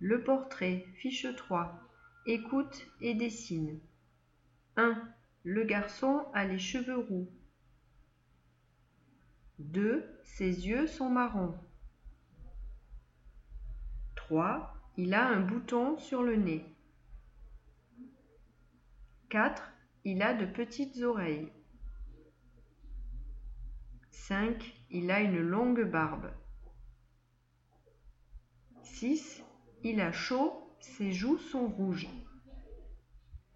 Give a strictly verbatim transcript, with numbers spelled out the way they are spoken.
Le portrait, fiche trois. Écoute et dessine. un. Le garçon a les cheveux roux. deux. Ses yeux sont marrons. trois. Il a un bouton sur le nez. quatre. Il a de petites oreilles. cinq. Il a une longue barbe. six. Il a chaud, ses joues sont rouges.